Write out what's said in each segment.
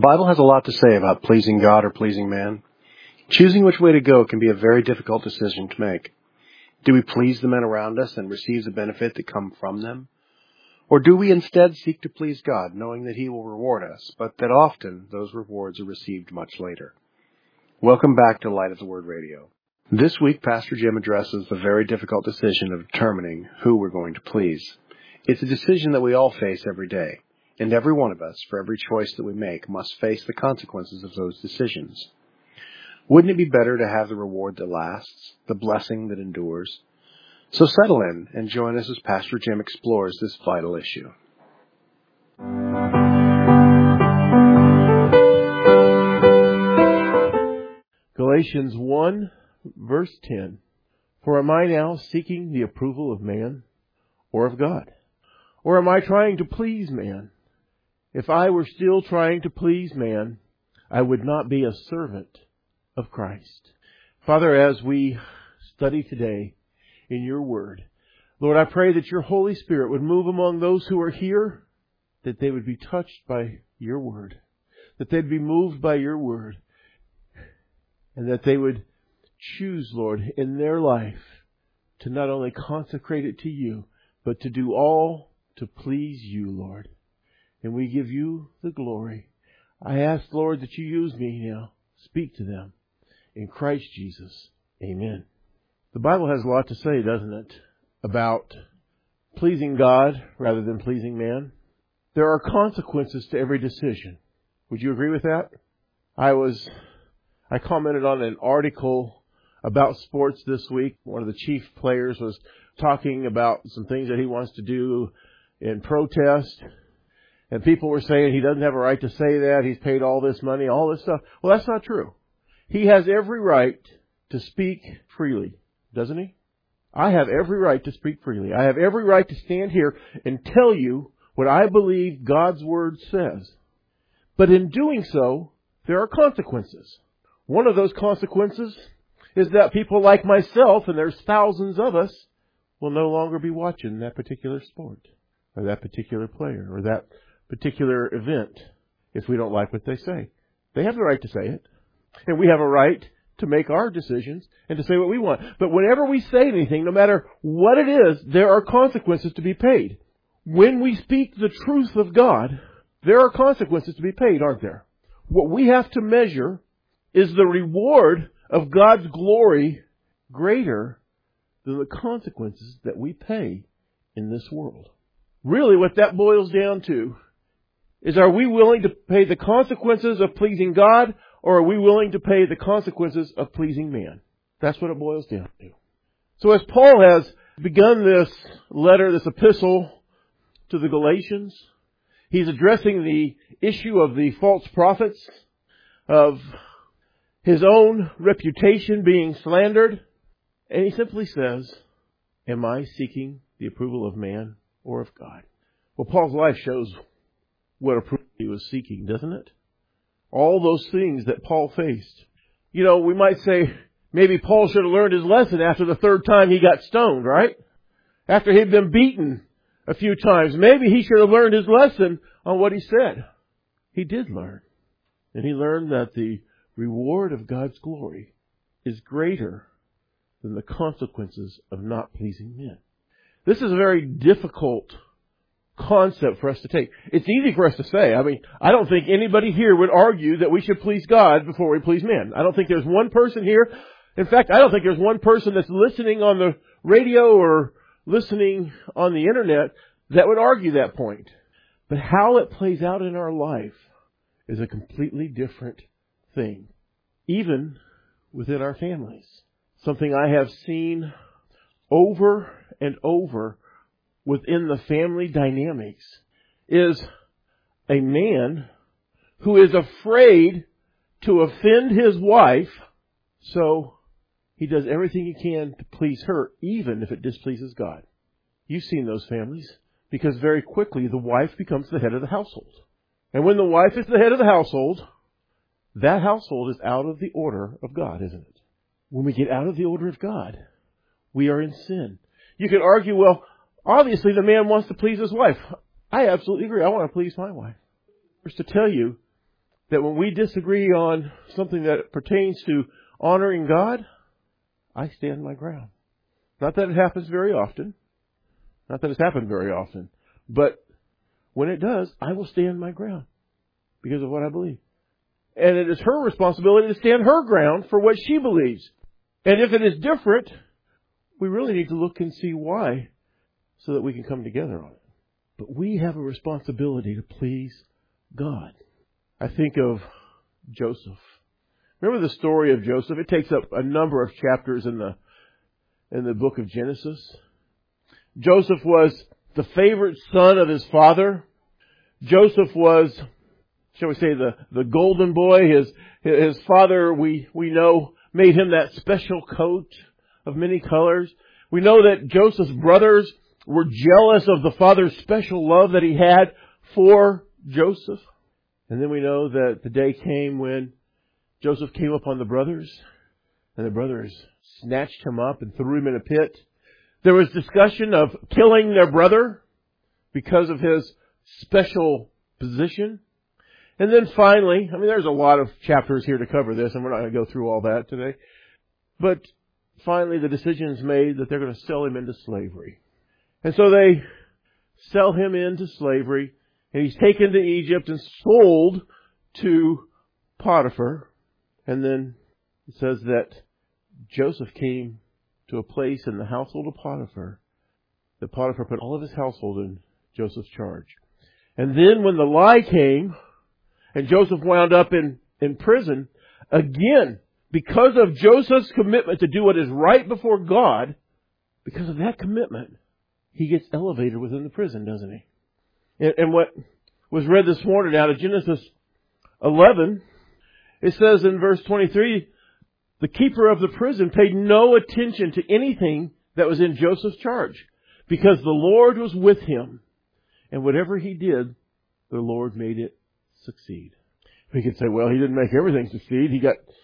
Bible has a lot to say about pleasing God or pleasing man. Choosing which way to go can be a very difficult decision to make. Do we please the men around us and receive the benefit that come from them? Or do we instead seek to please God, knowing that He will reward us, but that often those rewards are received much later? Welcome back to Light of the Word Radio. This week, Pastor Jim addresses the very difficult decision of determining who we're going to please. It's a decision that we all face every day. And every one of us, for every choice that we make, must face the consequences of those decisions. Wouldn't it be better to have the reward that lasts, the blessing that endures? So settle in and join us as Pastor Jim explores this vital issue. Galatians 1, verse 10. For am I now seeking the approval of man or of God? Or am I trying to please man? If I were still trying to please man, I would not be a servant of Christ. Father, as we study today in your word, Lord, I pray that your Holy Spirit would move among those who are here, that they would be touched by your word, that they'd be moved by your word, and that they would choose, Lord, in their life to not only consecrate it to you, but to do all to please you, Lord. And we give you the glory. I ask, Lord, that you use me now. Speak to them. In Christ Jesus. Amen. The Bible has a lot to say, doesn't it, about pleasing God rather than pleasing man. There are consequences to every decision. Would you agree with that? I commented on an article about sports this week. One of the chief players was talking about some things that he wants to do in protest. And people were saying he doesn't have a right to say that. He's paid all this money, all this stuff. Well, that's not true. He has every right to speak freely, doesn't he? I have every right to speak freely. I have every right to stand here and tell you what I believe God's Word says. But in doing so, there are consequences. One of those consequences is that people like myself, and there's thousands of us, will no longer be watching that particular sport, or that particular player, or that particular event if we don't like what they say. They have the right to say it. And we have a right to make our decisions and to say what we want. But whenever we say anything, no matter what it is, there are consequences to be paid. When we speak the truth of God, there are consequences to be paid, aren't there? What we have to measure is the reward of God's glory greater than the consequences that we pay in this world. Really, what that boils down to is, are we willing to pay the consequences of pleasing God, or are we willing to pay the consequences of pleasing man? That's what it boils down to. So as Paul has begun this letter, this epistle to the Galatians, he's addressing the issue of the false prophets, of his own reputation being slandered. And he simply says, am I seeking the approval of man or of God? Well, Paul's life shows what approval he was seeking, doesn't it? All those things that Paul faced. You know, we might say maybe Paul should have learned his lesson after the third time he got stoned, right? After he'd been beaten a few times. Maybe he should have learned his lesson on what he said. He did learn. And he learned that the reward of God's glory is greater than the consequences of not pleasing men. This is a very difficult concept for us to take. It's easy for us to say. I mean, I don't think anybody here would argue that we should please God before we please men. I don't think there's one person here. In fact, I don't think there's one person that's listening on the radio or listening on the internet that would argue that point. But how it plays out in our life is a completely different thing. Even within our families. Something I have seen over and over within the family dynamics is a man who is afraid to offend his wife, so he does everything he can to please her, even if it displeases God. You've seen those families, because very quickly the wife becomes the head of the household. And when the wife is the head of the household, that household is out of the order of God, isn't it? When we get out of the order of God, we are in sin. You could argue, well, obviously the man wants to please his wife. I absolutely agree. I want to please my wife. Just to tell you that when we disagree on something that pertains to honoring God, I stand my ground. Not that it happens very often. Not that it's happened very often. But when it does, I will stand my ground because of what I believe. And it is her responsibility to stand her ground for what she believes. And if it is different, we really need to look and see why so that we can come together on it. But we have a responsibility to please God. I think of Joseph. Remember the story of Joseph? It takes up a number of chapters in the book of Genesis. Joseph was the favorite son of his father. Joseph was, shall we say, the golden boy. His father, we know, made him that special coat of many colors. We know that Joseph's brothers were jealous of the father's special love that he had for Joseph. And then we know that the day came when Joseph came upon the brothers, and the brothers snatched him up and threw him in a pit. There was discussion of killing their brother because of his special position. And then finally, there's a lot of chapters here to cover this, and we're not going to go through all that today. But finally, the decision is made that they're going to sell him into slavery. And so they sell him into slavery, and he's taken to Egypt and sold to Potiphar. And then it says that Joseph came to a place in the household of Potiphar, that Potiphar put all of his household in Joseph's charge. And then when the lie came, and Joseph wound up in prison, again, because of Joseph's commitment to do what is right before God, because of that commitment, he gets elevated within the prison, doesn't he? And what was read this morning out of Genesis 11, it says in verse 23, the keeper of the prison paid no attention to anything that was in Joseph's charge, because the Lord was with him. And whatever he did, the Lord made it succeed. We could say, well, he didn't make everything succeed. He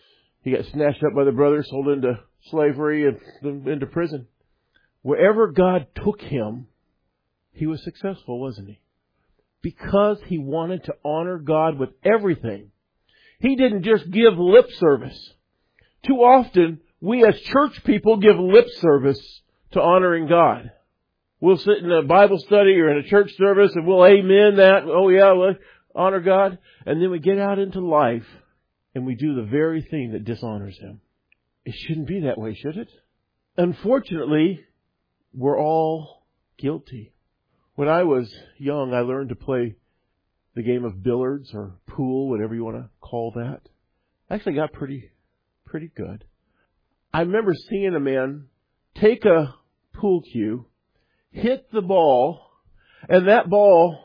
got snatched up by the brothers, sold into slavery and into prison. Wherever God took him, he was successful, wasn't he? Because he wanted to honor God with everything. He didn't just give lip service. Too often, we as church people give lip service to honoring God. We'll sit in a Bible study or in a church service and we'll amen that. Oh yeah, we'll honor God. And then we get out into life and we do the very thing that dishonors Him. It shouldn't be that way, should it? Unfortunately, we're all guilty. When I was young, I learned to play the game of billiards or pool, whatever you want to call that. I actually got pretty good. I remember seeing a man take a pool cue, hit the ball, and that ball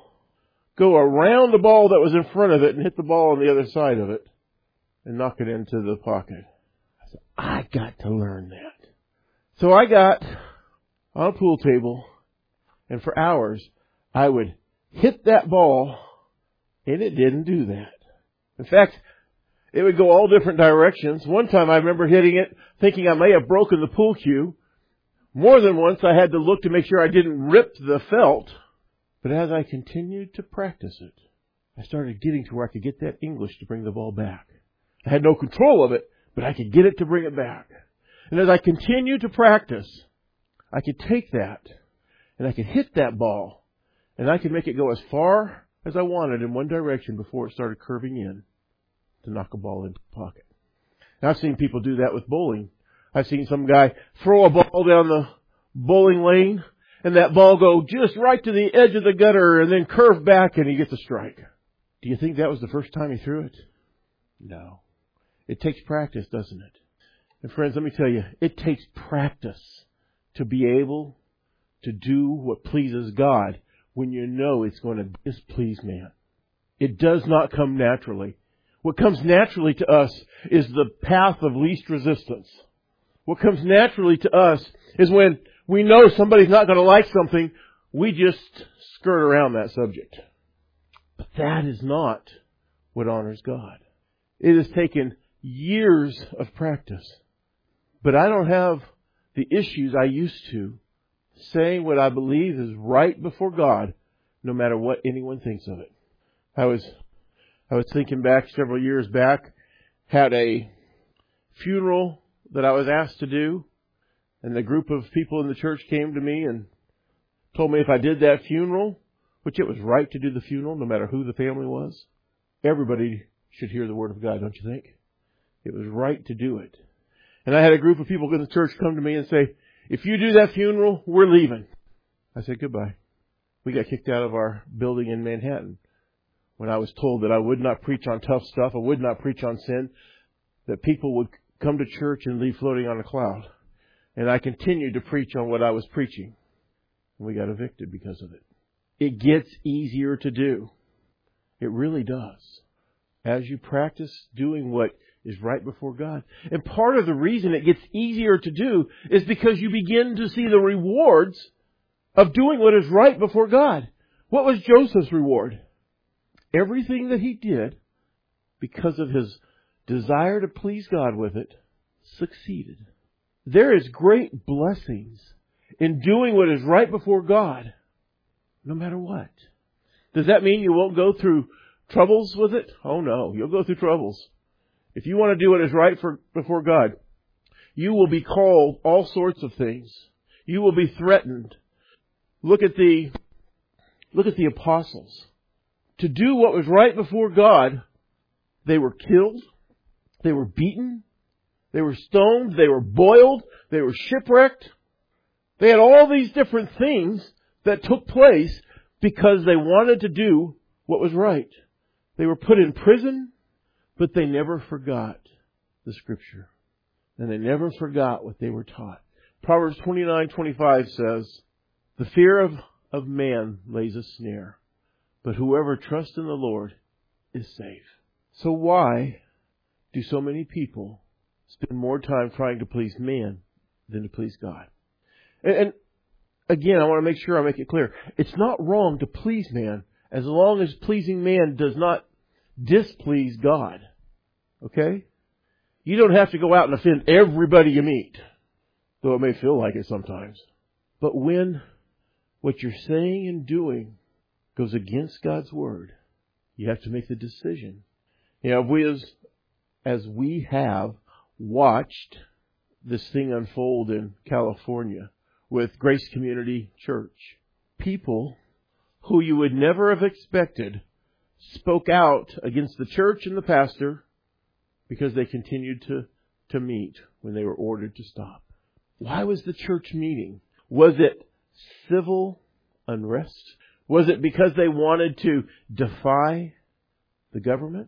go around the ball that was in front of it and hit the ball on the other side of it and knock it into the pocket. I said, I got to learn that. So I got on a pool table, and for hours I would hit that ball, and it didn't do that. In fact, it would go all different directions. One time I remember hitting it, thinking I may have broken the pool cue. More than once I had to look to make sure I didn't rip the felt. But as I continued to practice it, I started getting to where I could get that English to bring the ball back. I had no control of it, but I could get it to bring it back. And as I continued to practice, I could take that and I could hit that ball and I could make it go as far as I wanted in one direction before it started curving in to knock a ball into the pocket. And I've seen people do that with bowling. I've seen some guy throw a ball down the bowling lane and that ball go just right to the edge of the gutter and then curve back and he gets a strike. Do you think that was the first time he threw it? No. It takes practice, doesn't it? And friends, let me tell you, it takes practice to be able to do what pleases God when you know it's going to displease man. It does not come naturally. What comes naturally to us is the path of least resistance. What comes naturally to us is when we know somebody's not going to like something, we just skirt around that subject. But that is not what honors God. It has taken years of practice. But I don't have the issues I used to saying what I believe is right before God, no matter what anyone thinks of it. I was I was thinking back several years back, had a funeral that I was asked to do, and the group of people in the church came to me and told me if I did that funeral, which it was right to do the funeral no matter who the family was, everybody should hear the Word of God, don't you think? It was right to do it. And I had a group of people in the church come to me and say, if you do that funeral, we're leaving. I said, goodbye. We got kicked out of our building in Manhattan when I was told that I would not preach on tough stuff, I would not preach on sin, that people would come to church and leave floating on a cloud. And I continued to preach on what I was preaching. And we got evicted because of it. It gets easier to do. It really does. As you practice doing what is right before God. And part of the reason it gets easier to do is because you begin to see the rewards of doing what is right before God. What was Joseph's reward? Everything that he did, because of his desire to please God with it, succeeded. There is great blessings in doing what is right before God, no matter what. Does that mean you won't go through troubles with it? Oh no, you'll go through troubles. If you want to do what is right before God, you will be called all sorts of things. You will be threatened. Look at the apostles. To do what was right before God, they were killed, they were beaten, they were stoned, they were boiled, they were shipwrecked. They had all these different things that took place because they wanted to do what was right. They were put in prison, but they never forgot the Scripture. And they never forgot what they were taught. Proverbs 29:25 says, the fear of man lays a snare, but whoever trusts in the Lord is safe. So why do so many people spend more time trying to please man than to please God? And again, I want to make sure I make it clear. It's not wrong to please man as long as pleasing man does not displease God. Okay? You don't have to go out and offend everybody you meet, though it may feel like it sometimes. But when what you're saying and doing goes against God's Word, you have to make the decision. You know, as we have watched this thing unfold in California with Grace Community Church, people who you would never have expected spoke out against the church and the pastor because they continued to meet when they were ordered to stop. Why was the church meeting? Was it civil unrest? Was it because they wanted to defy the government?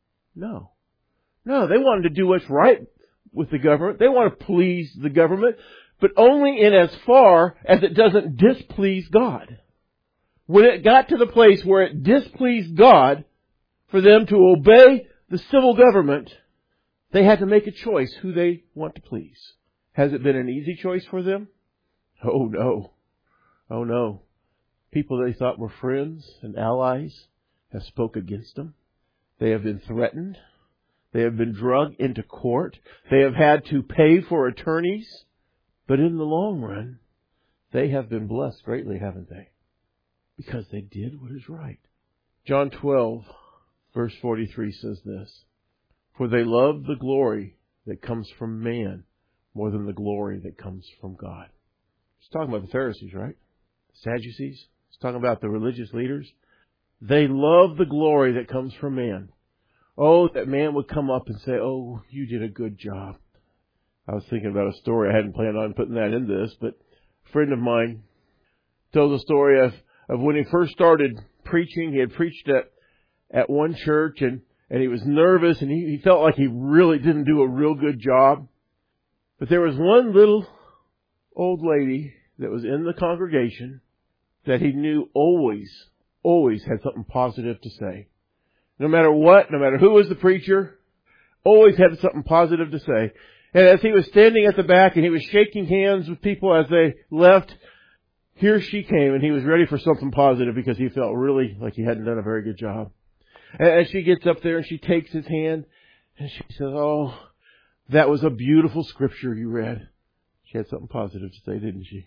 No. No, they wanted to do what's right with the government. They want to please the government, but only in as far as it doesn't displease God. When it got to the place where it displeased God for them to obey the civil government, they had to make a choice who they want to please. Has it been an easy choice for them? Oh no. Oh no. People they thought were friends and allies have spoke against them. They have been threatened. They have been dragged into court. They have had to pay for attorneys. But in the long run, they have been blessed greatly, haven't they? Because they did what is right. John 12, verse 43 says this, for they love the glory that comes from man more than the glory that comes from God. He's talking about the Pharisees, right? Sadducees. He's talking about the religious leaders. They love the glory that comes from man. Oh, that man would come up and say, oh, you did a good job. I was thinking about a story. I hadn't planned on putting that in this, but a friend of mine tells a story of when he first started preaching. He had preached at one church and he was nervous and he felt like he really didn't do a real good job. But there was one little old lady that was in the congregation that he knew always had something positive to say. No matter what, no matter who was the preacher, always had something positive to say. And as he was standing at the back and he was shaking hands with people as they left, here she came and he was ready for something positive because he felt really like he hadn't done a very good job. And she gets up there and she takes his hand and she says, oh, that was a beautiful scripture you read. She had something positive to say, didn't she?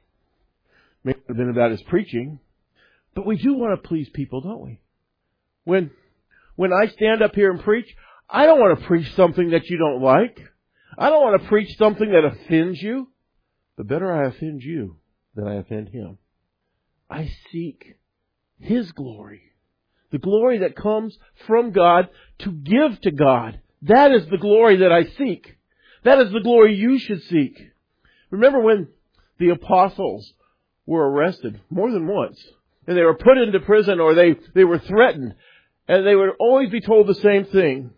May have been about his preaching, but we do want to please people, don't we? When when I stand up here and preach, I don't want to preach something that you don't like. I don't want to preach something that offends you. The better I offend you than I offend Him. I seek His glory. The glory that comes from God to give to God. That is the glory that I seek. That is the glory you should seek. Remember when the apostles were arrested more than once, and they were put into prison, or they were threatened, and they would always be told the same thing.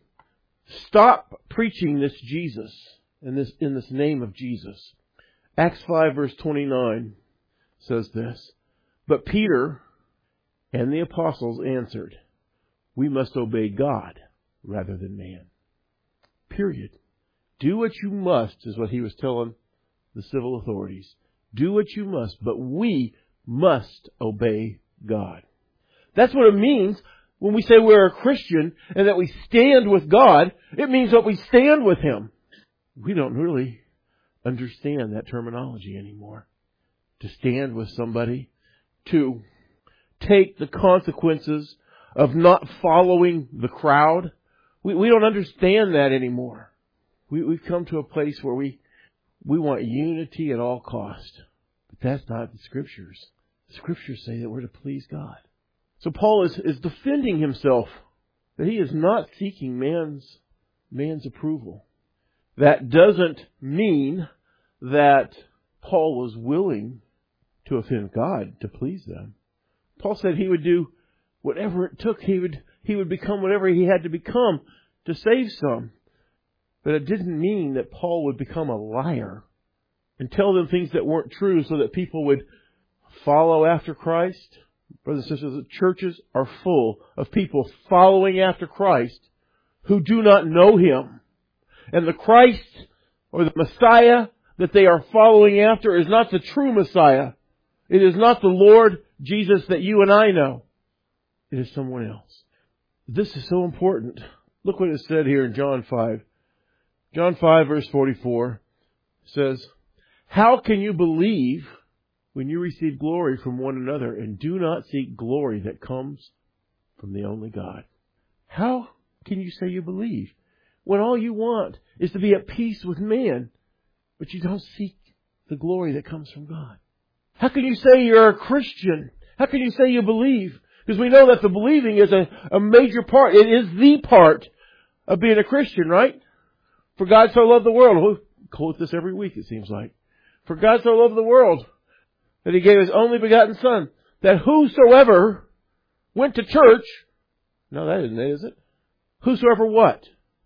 Stop preaching this Jesus in this name of Jesus. Acts 5 verse 29 says this. But Peter and the apostles answered, we must obey God rather than man. Period. Do what you must, is what he was telling the civil authorities. Do what you must, but we must obey God. That's what it means when we say we're a Christian and that we stand with God. It means that we stand with Him. We don't really understand that terminology anymore. To stand with somebody, to take the consequences of not following the crowd. We don't understand that anymore. We've come to a place where we want unity at all cost. But that's not the Scriptures. The Scriptures say that we're to please God. So Paul is defending himself, that he is not seeking man's approval. That doesn't mean that Paul was willing to offend God to please them. Paul said he would do whatever it took. He would become whatever he had to become to save some. But it didn't mean that Paul would become a liar and tell them things that weren't true so that people would follow after Christ. Brothers and sisters, the churches are full of people following after Christ who do not know Him. And the Christ or the Messiah that they are following after is not the true Messiah. It is not the Lord Jesus that you and I know. It is someone else. This is so important. Look what is said here in John 5. John 5 verse 44 says, how can you believe when you receive glory from one another and do not seek glory that comes from the only God? How can you say you believe when all you want is to be at peace with man, but you don't seek the glory that comes from God? How can you say you're a Christian? How can you say you believe? Because we know that the believing is a major part. It is the part of being a Christian, right? For God so loved the world. We'll quote this every week, it seems like. For God so loved the world that He gave His only begotten Son, that whosoever went to church, no, that isn't it, is it? Whosoever what?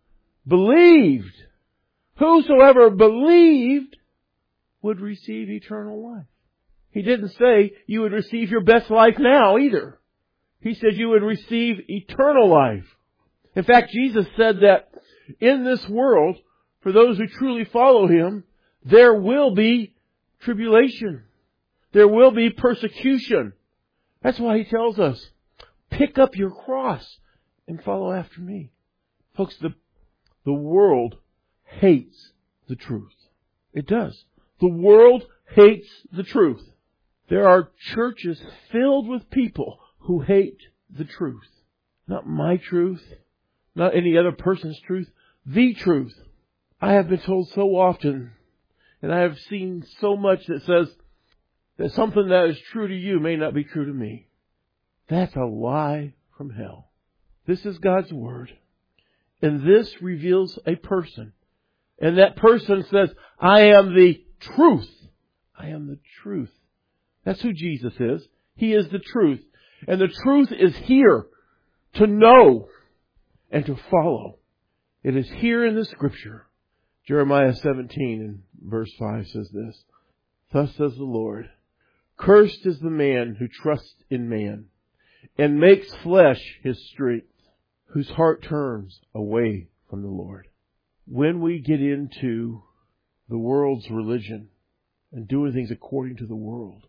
Believed. Whosoever believed would receive eternal life. He didn't say you would receive your best life now either. He said you would receive eternal life. In fact, Jesus said that in this world, for those who truly follow Him, there will be tribulation. There will be persecution. That's why He tells us, pick up your cross and follow after me. Folks, the world hates the truth. It does. The world hates the truth. There are churches filled with people who hate the truth. Not my truth, not any other person's truth, the truth. I have been told so often, and I have seen so much that says that something that is true to you may not be true to me. That's a lie from hell. This is God's Word. And this reveals a person. And that person says, I am the truth. I am the truth. That's who Jesus is. He is the truth. And the truth is here to know and to follow. It is here in the Scripture. Jeremiah 17 and verse 5 says this. Thus says the Lord, cursed is the man who trusts in man and makes flesh his strength, whose heart turns away from the Lord. When we get into the world's religion and doing things according to the world,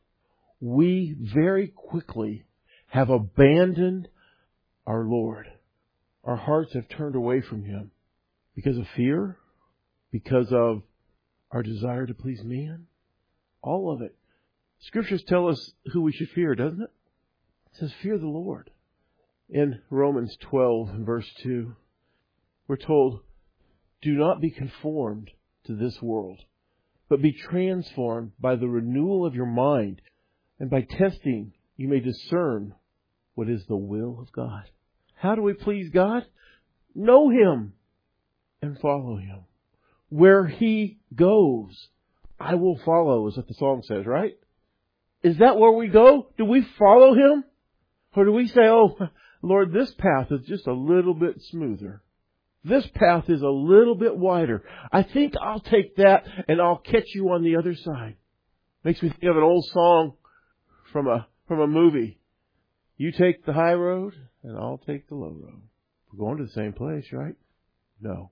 we very quickly have abandoned our Lord. Our hearts have turned away from Him because of fear, because of our desire to please man. All of it. Scriptures tell us who we should fear, doesn't it? It says, fear the Lord. In Romans 12, verse 2, we're told, do not be conformed to this world, but be transformed by the renewal of your mind, and by testing you may discern what is the will of God. How do we please God? Know Him and follow Him. Where He goes, I will follow, is what the song says, right? Is that where we go? Do we follow Him? Or do we say, oh, Lord, this path is just a little bit smoother. This path is a little bit wider. I think I'll take that and I'll catch you on the other side. Makes me think of an old song from a movie. You take the high road and I'll take the low road. We're going to the same place, right? No.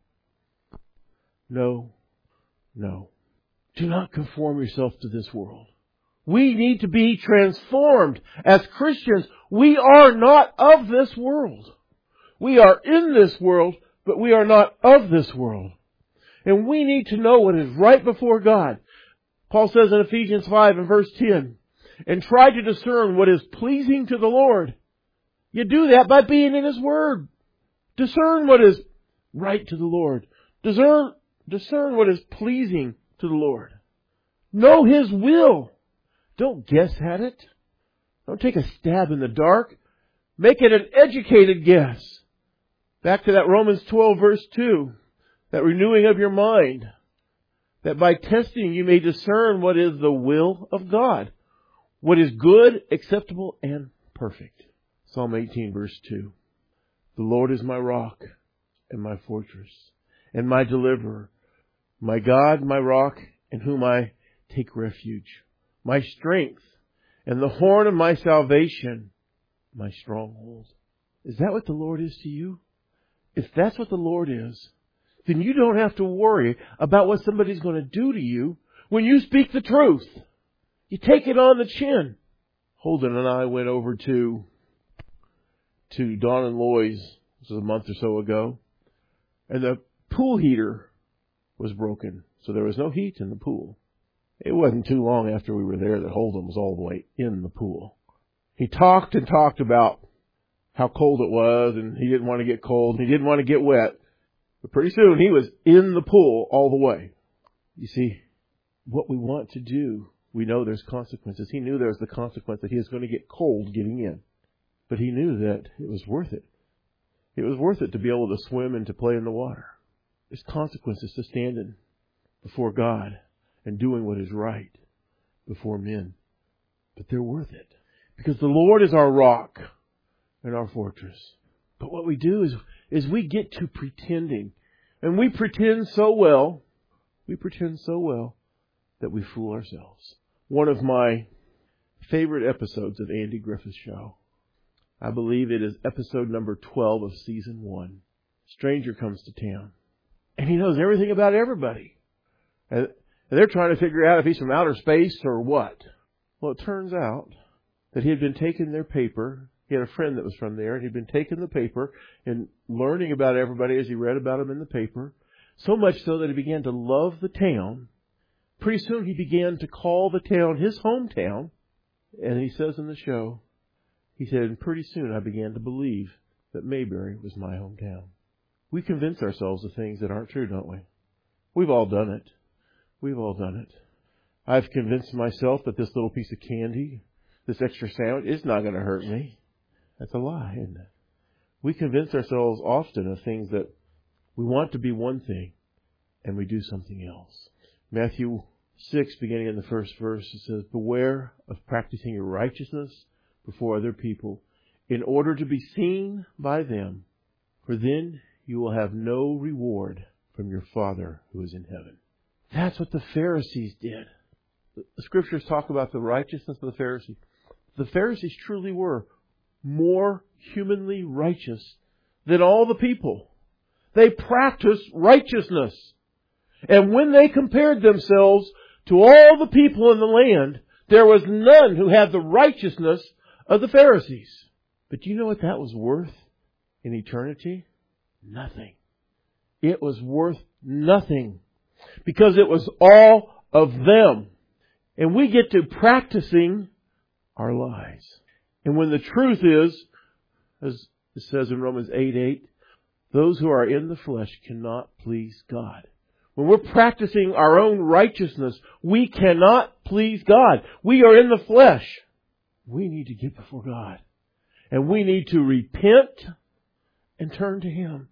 No. No. Do not conform yourself to this world. We need to be transformed. As Christians, we are not of this world. We are in this world, but we are not of this world. And we need to know what is right before God. Paul says in Ephesians 5 and verse 10, and try to discern what is pleasing to the Lord. You do that by being in His Word. Discern what is right to the Lord. Discern what is pleasing to the Lord. Know His will. Don't guess at it. Don't take a stab in the dark. Make it an educated guess. Back to that Romans 12 verse 2. That renewing of your mind. That by testing you may discern what is the will of God. What is good, acceptable, and perfect. Psalm 18 verse 2. The Lord is my rock and my fortress and my deliverer. My God, my rock, in whom I take refuge. My strength and the horn of my salvation. My stronghold. Is that what the Lord is to you? If that's what the Lord is, then you don't have to worry about what somebody's going to do to you when you speak the truth. You take it on the chin. Holden and I went over to Don and Loy's, this was a month or so ago, and the pool heater was broken, so there was no heat in the pool. It wasn't too long after we were there that Holden was all the way in the pool. He talked and talked about how cold it was, and he didn't want to get cold, and he didn't want to get wet. But pretty soon he was in the pool all the way. You see, what we want to do, we know there's consequences. He knew there was the consequence that he was going to get cold getting in. But he knew that it was worth it. It was worth it to be able to swim and to play in the water. There's consequences to standing before God and doing what is right before men. But they're worth it. Because the Lord is our rock and our fortress. But what we do is we get to pretending. And we pretend so well. We pretend so well that we fool ourselves. One of my favorite episodes of Andy Griffith's show, I believe it is episode number 12 of season 1. Stranger comes to town. And he knows everything about everybody. And they're trying to figure out if he's from outer space or what. Well, it turns out that he had been taking their paper. He had a friend that was from there, and he'd been taking the paper and learning about everybody as he read about them in the paper. So much so that he began to love the town. Pretty soon he began to call the town his hometown. And he says in the show, he said, and pretty soon I began to believe that Mayberry was my hometown. We convince ourselves of things that aren't true, don't we? We've all done it. We've all done it. I've convinced myself that this little piece of candy, this extra sandwich, is not going to hurt me. That's a lie, isn't it? We convince ourselves often of things that we want to be one thing, and we do something else. Matthew 6, beginning in the first verse, it says, beware of practicing your righteousness before other people, in order to be seen by them, for then you will have no reward from your Father who is in heaven. That's what the Pharisees did. The Scriptures talk about the righteousness of the Pharisees. The Pharisees truly were more humanly righteous than all the people. They practiced righteousness. And when they compared themselves to all the people in the land, there was none who had the righteousness of the Pharisees. But do you know what that was worth in eternity? Nothing. It was worth nothing. Because it was all of them. And we get to practicing our lies. And when the truth is, as It says in Romans 8:8, those who are in the flesh cannot please God. When we're practicing our own righteousness, we cannot please God. We are in the flesh. We need to get before God. And we need to repent and turn to Him.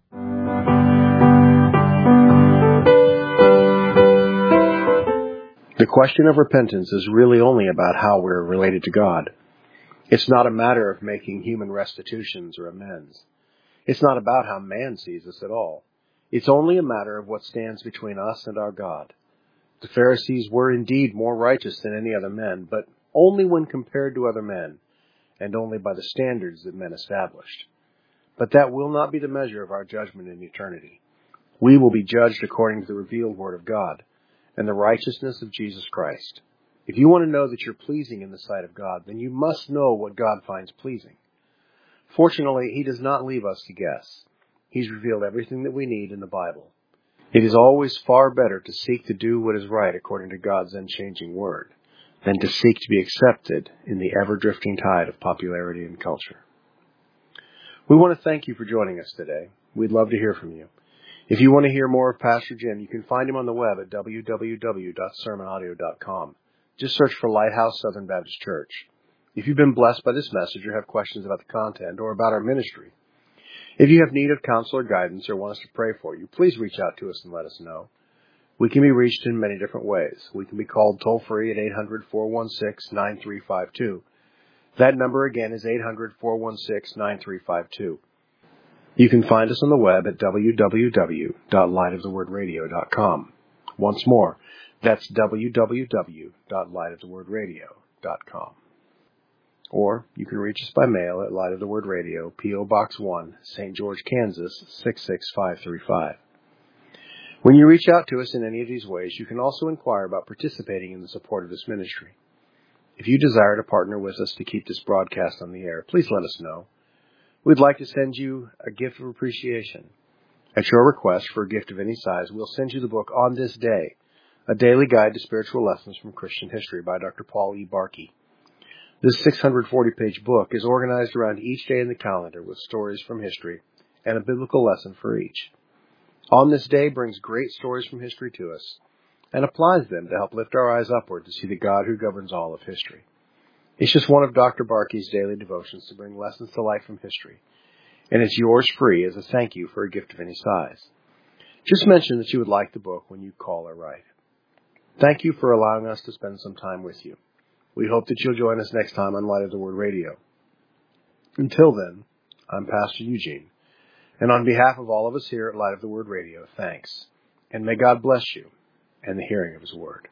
The question of repentance is really only about how we're related to God. It's not a matter of making human restitutions or amends. It's not about how man sees us at all. It's only a matter of what stands between us and our God. The Pharisees were indeed more righteous than any other men, but only when compared to other men, and only by the standards that men established. But that will not be the measure of our judgment in eternity. We will be judged according to the revealed Word of God and the righteousness of Jesus Christ. If you want to know that you're pleasing in the sight of God, then you must know what God finds pleasing. Fortunately, He does not leave us to guess. He's revealed everything that we need in the Bible. It is always far better to seek to do what is right according to God's unchanging Word than to seek to be accepted in the ever-drifting tide of popularity and culture. We want to thank you for joining us today. We'd love to hear from you. If you want to hear more of Pastor Jim, you can find him on the web at www.sermonaudio.com. Just search for Lighthouse Southern Baptist Church. If you've been blessed by this message or have questions about the content or about our ministry, if you have need of counsel or guidance or want us to pray for you, please reach out to us and let us know. We can be reached in many different ways. We can be called toll-free at 800-416-9352. That number again is 800-416-9352. You can find us on the web at www.lightofthewordradio.com. Once more, that's www.lightofthewordradio.com. Or you can reach us by mail at Light of the Word Radio, P.O. Box 1, St. George, Kansas, 66535. When you reach out to us in any of these ways, you can also inquire about participating in the support of this ministry. If you desire to partner with us to keep this broadcast on the air, please let us know. We'd like to send you a gift of appreciation. At your request for a gift of any size, we'll send you the book On This Day, a daily guide to spiritual lessons from Christian history by Dr. Paul E. Barkey. This 640-page book is organized around each day in the calendar with stories from history and a biblical lesson for each. On This Day brings great stories from history to us and applies them to help lift our eyes upward to see the God who governs all of history. It's just one of Dr. Barkey's daily devotions to bring lessons to life from history, and it's yours free as a thank you for a gift of any size. Just mention that you would like the book when you call or write. Thank you for allowing us to spend some time with you. We hope that you'll join us next time on Light of the Word Radio. Until then, I'm Pastor Eugene, and on behalf of all of us here at Light of the Word Radio, thanks, and may God bless you and the hearing of His Word.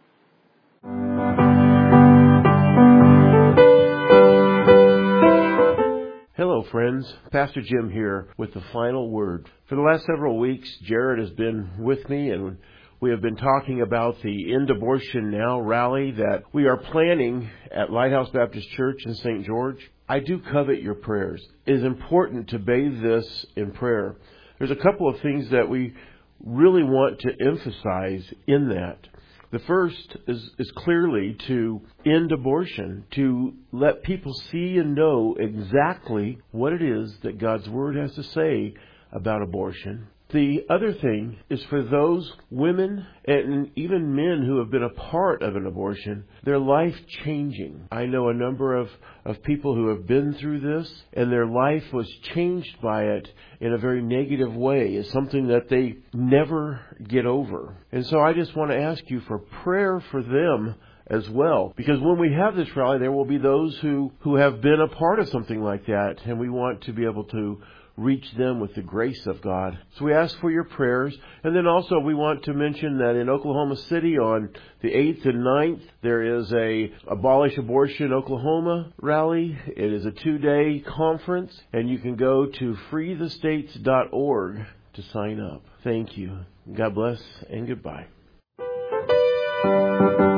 Hello, friends. Pastor Jim here with the final word. For the last several weeks, Jared has been with me, and we have been talking about the End Abortion Now rally that we are planning at Lighthouse Baptist Church in St. George. I do covet your prayers. It is important to bathe this in prayer. There's a couple of things that we really want to emphasize in that. The first is clearly to end abortion, to let people see and know exactly what it is that God's Word has to say about abortion. The other thing is for those women and even men who have been a part of an abortion, their life changing. I know a number of people who have been through this, and their life was changed by it in a very negative way. It's something that they never get over. And so I just want to ask you for prayer for them as well. Because when we have this rally, there will be those who have been a part of something like that, and we want to be able to reach them with the grace of God. So we ask for your prayers. And then also we want to mention that in Oklahoma City on the 8th and 9th, there is a Abolish Abortion Oklahoma rally. It is a 2-day conference, and you can go to freethestates.org to sign up. Thank you. God bless and goodbye.